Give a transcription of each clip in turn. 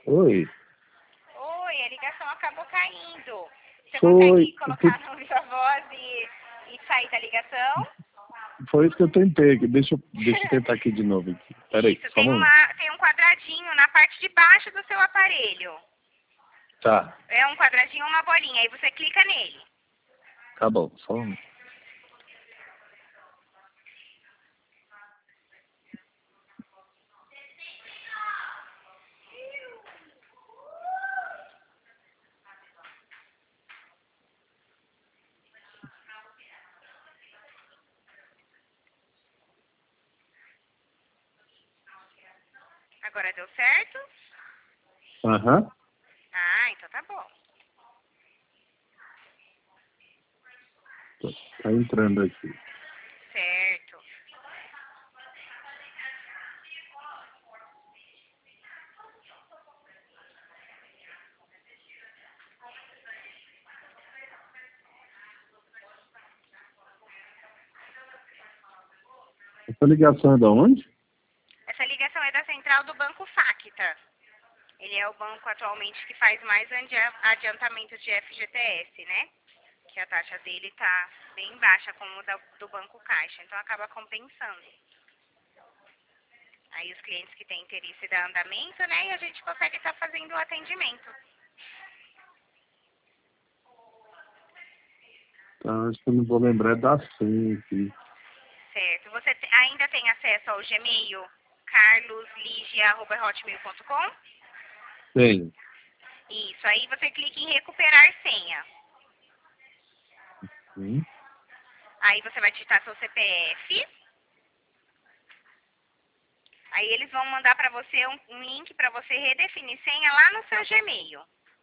Oi. Oi, a ligação acabou caindo. Você Foi, consegue colocar no Viva Voz e sair da ligação? foi isso que eu tentei aqui. Deixa eu tentar aqui de novo. Aqui. Peraí, Isso, só um momento. tem um quadradinho na parte de baixo do seu aparelho. Tá, É um quadradinho ou uma bolinha, aí você clica nele. tá bom, só um momento. Agora deu certo? Aham. Ah, então tá bom. Tá entrando aqui. Certo. Essa ligação é da onde? Essa ligação é da central do Banco Facta. Ele é o banco atualmente que faz mais adiantamentos de FGTS, né? Que a taxa dele tá bem baixa, como do Banco Caixa, então acaba compensando. Aí os clientes que têm interesse dá andamento, né? E a gente consegue estar fazendo o atendimento. Tá, acho que eu não vou lembrar da senha aqui. Certo. Você ainda tem acesso ao Gmail carlosligia@hotmail.com? Tem. Isso. Aí você clica em recuperar senha. Sim. Aí você vai digitar seu CPF. Aí eles vão mandar para você um link para você redefinir senha lá no seu Gmail.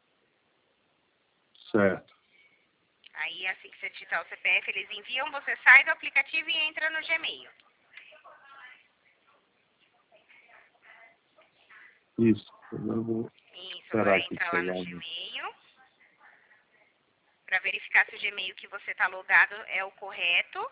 Certo. Aí assim que você digitar o CPF, eles enviam, você sai do aplicativo e entra no Gmail. Isso. Eu vou Isso, esperar agora aqui entra lá no chegar. Gmail. Para verificar se o Gmail que você está logado é o correto.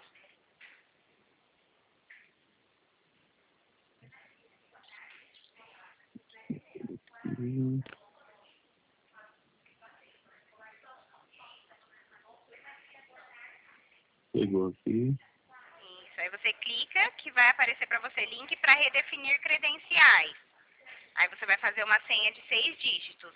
Pegou aqui. Isso, aí você clica que vai aparecer para você link para redefinir credenciais. Aí você vai fazer uma senha de 6 dígitos.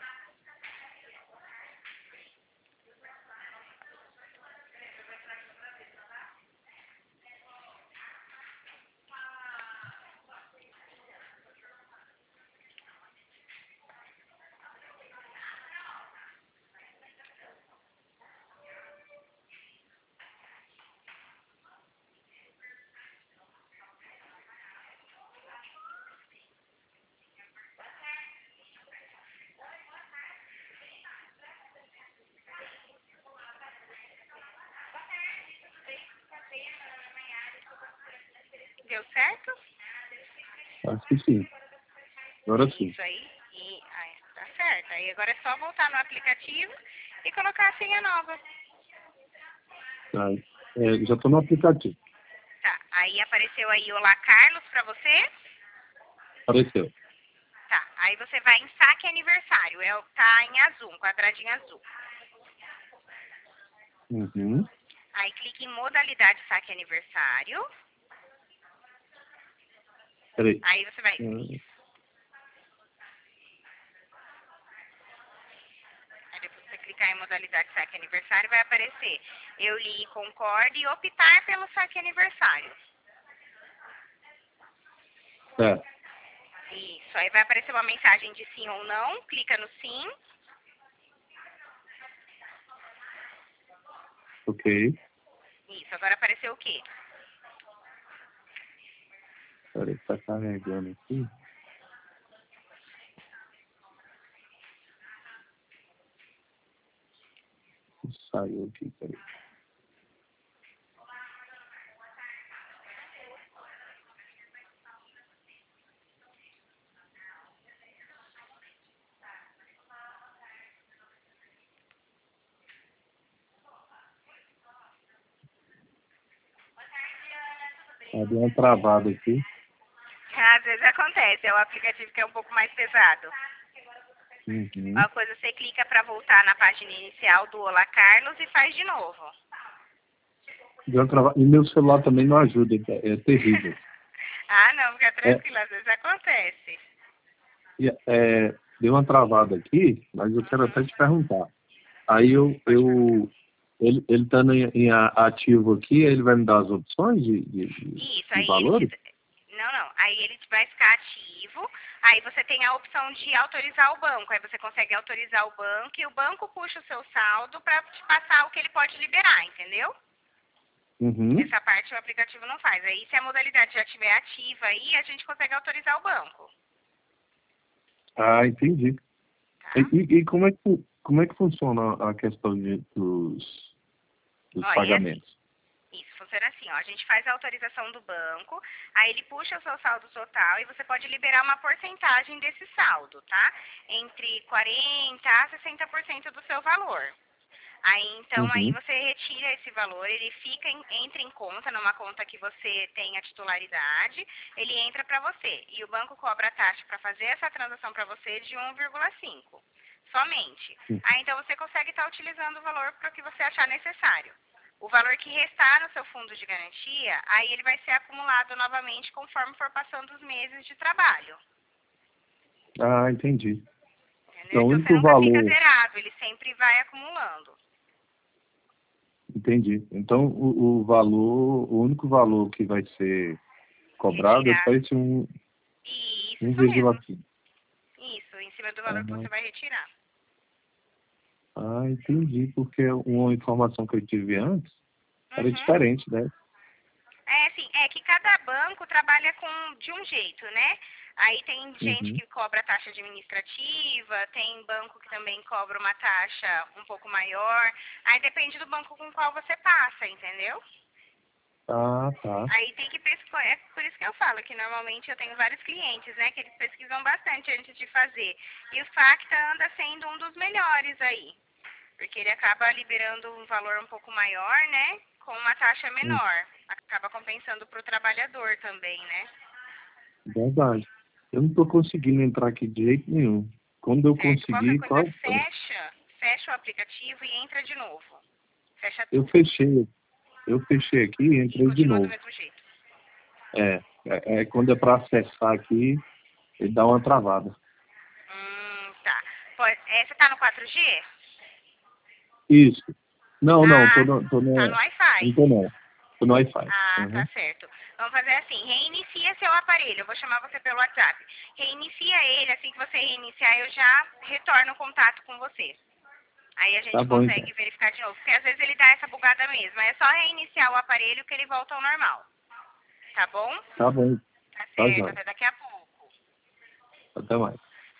Deu certo? Acho que sim. Agora sim. Isso aí. Tá certo. Aí agora é só voltar no aplicativo e colocar a senha nova. Tá. Já estou no aplicativo. Tá. Aí apareceu aí Olá Carlos para você. Apareceu. Tá. Aí você vai em saque aniversário. Tá em azul, um quadradinho azul. Uhum. Aí clique em modalidade saque aniversário. Peraí. Aí você vai. Aí depois você clicar em modalidade saque aniversário, vai aparecer eu li e concorde e optar pelo saque aniversário. Certo. Isso. Aí vai aparecer uma mensagem de sim ou não. Clica no sim. Ok. Isso. Agora apareceu o quê? Peraí, tá carregando aqui. Saiu aqui, peraí. Deu uma travada aqui. Às vezes acontece. É o aplicativo que é um pouco mais pesado. Uhum. Uma coisa, você clica para voltar na página inicial do Olá Carlos e faz de novo. E meu celular também não ajuda, é terrível. Ah, não, fica É, tranquilo, às vezes acontece. deu uma travada aqui, mas eu quero até te perguntar. Aí Pode perguntar. ele estando ativo aqui, ele vai me dar as opções Isso, de aí ele te... valores? Não. Aí ele vai ficar ativo, aí você tem a opção de autorizar o banco. Aí você consegue autorizar o banco e o banco puxa o seu saldo para te passar o que ele pode liberar, entendeu? Uhum. Essa parte o aplicativo não faz. Aí se a modalidade já estiver ativa aí, a gente consegue autorizar o banco, Entendi. tá? E como é que funciona a questão dos Ó, é assim. pagamentos? Isso, funciona assim, ó. A gente faz a autorização do banco, aí ele puxa o seu saldo total e você pode liberar uma porcentagem desse saldo, tá? Entre 40% a 60% do seu valor. Aí então aí Uhum. você retira esse valor, ele fica entra em conta, numa conta que você tem a titularidade, ele entra para você. E o banco cobra a taxa para fazer essa transação para você de 1,5. Somente. Aí então você consegue estar utilizando o valor para o que você achar necessário. O valor que restar no seu fundo de garantia, aí ele vai ser acumulado novamente conforme for passando os meses de trabalho. Entendi. Entendeu? Então, o Então você único nunca fica valor, zerado, ele sempre vai acumulando. entendi. Então, o único valor que vai ser cobrado é só Retirar. esse Isso mesmo. 1,5. Isso, em cima do valor que Ah, você vai retirar. entendi, porque uma informação que eu tive antes era Uhum. diferente, né? É assim, é que cada banco trabalha de um jeito, né? Aí tem gente Uhum. que cobra taxa administrativa, tem banco que também cobra uma taxa um pouco maior. Aí depende do banco com qual você passa, entendeu? Tá. Aí tem que pesquisar, é por isso que eu falo que normalmente eu tenho vários clientes, né, que eles pesquisam bastante antes de fazer. E o Facta anda sendo um dos melhores aí. Porque ele acaba liberando um valor um pouco maior, né? Com uma taxa Hum, menor. Acaba compensando para o trabalhador também, né? Verdade. Eu não estou conseguindo entrar aqui de jeito nenhum. Quando eu Certo. Qualquer conseguir, coisa, fecha o aplicativo e entra de novo. Fecha eu tudo. fechei. Eu fechei aqui e E entrei de continua do novo. mesmo jeito. Quando é para acessar aqui, ele dá uma travada. Tá. Você tá no 4G? Isso. Não, Ah, tá no não Wi-Fi. tô não. Tô no Wi-Fi. Ah, tá Uhum. certo. Vamos fazer assim, reinicia seu aparelho. Eu vou chamar você pelo WhatsApp. Reinicia ele, assim que você reiniciar, eu já retorno o contato com você. Aí a Tá gente bom, então. consegue verificar de novo. Porque às vezes ele dá essa bugada mesmo. É só reiniciar o aparelho que ele volta ao normal. Tá bom? Tá bom. Tá Tá certo. jóia. Até daqui a pouco. Até mais.